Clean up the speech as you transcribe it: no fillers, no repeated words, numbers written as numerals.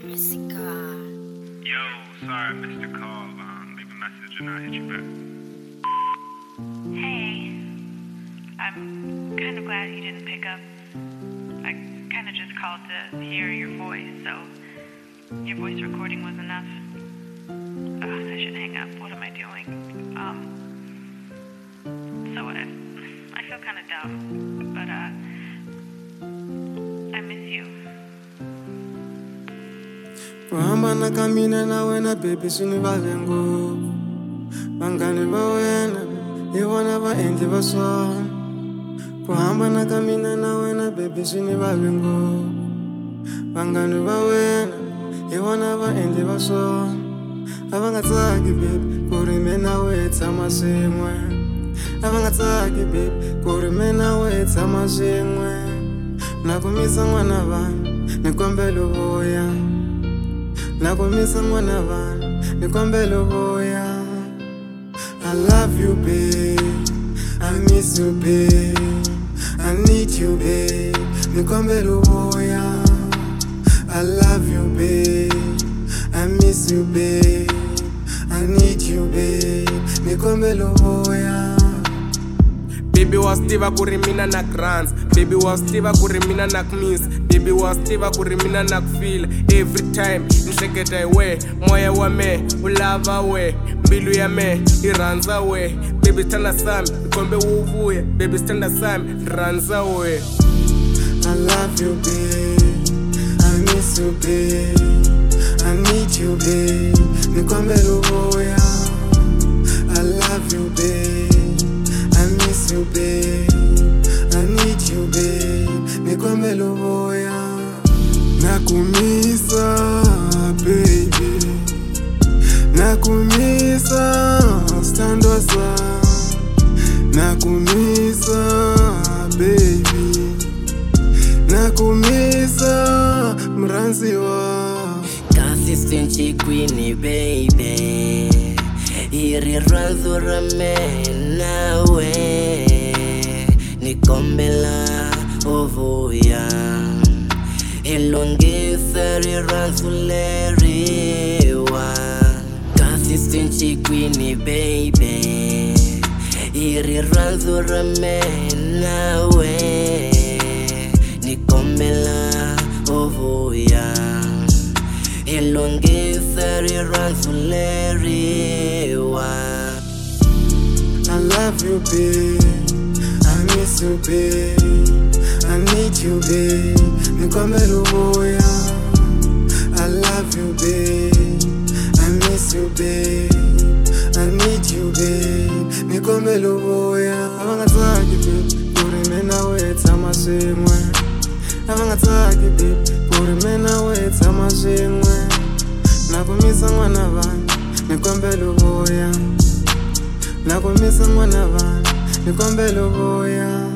Jessica. Yo, sorry I missed your call. Leave a message and I'll hit you back. Hey, I'm kind of glad you didn't pick up. I kind of just called to hear your voice, so your voice recording was enough. I should hang up. What am I doing? I feel kind of dumb, but I miss you. Kuhambana ka mina na wena baby swi ni vave ngopfu. Vanghani va wena hi vona vaendli va swona. Kuhambana ka mina na wena baby swi ni vave ngopfu. Vanghani va wena hi vona vaendli va swona. A va nga tsaki baby ku ri mina na wena tshama swin'we. A va nga tsaki baby ku ri mina na wena tshama swin'we. Na ku misa n'wana vanhu ni kombela vuya. Na ku misa n'wana vanhu ni kombela vuya. I love you babe, I miss you babe, I need you babe, ni kombela vuya. I love you babe, I miss you babe, I need you babe, ni kombela vuya. Baby was tiva ku ri mina na grants. Baby was tiva ku ri mina na miss. Baby was tiva ku ri mina na feel. Every time ni hleketa hi we, moya wa me u lava we, mbilu ya me i rhandza we. Baby stand sami kombe wu vuya. Baby stand sami rhandza we. I love you babe, I miss you babe, I need you babe, ni kombela vuya. I love you babe, I miss you babe, I need you babe, ni kombela vuya. Nakumisa baby, nakumisa stand aside. Nakumisa baby, nakumisa mranziwa. Consistency queen baby, iri ranzo ra mina we, ni kombela uvuya. Ilongisa ri ranzo leriwa. Consistency queen baby, iri ranzo ra mina we, ni kombela uvuya. Ilongisa ri ranzo leriwa. I love you babe, I miss you babe, I need you babe, ni kombela vuya. I love you babe, I miss you babe, I need you babe, ni kombela vuya. A va nga tsaki babe ku ri mina na wena tshama swin'we. A va nga tsaki babe ku ri mina na wena tshama swin'we. Na ku misa n'wana vanhu ni kombela vuya. Na ku misa n'wana vanhu ni kombela vuya.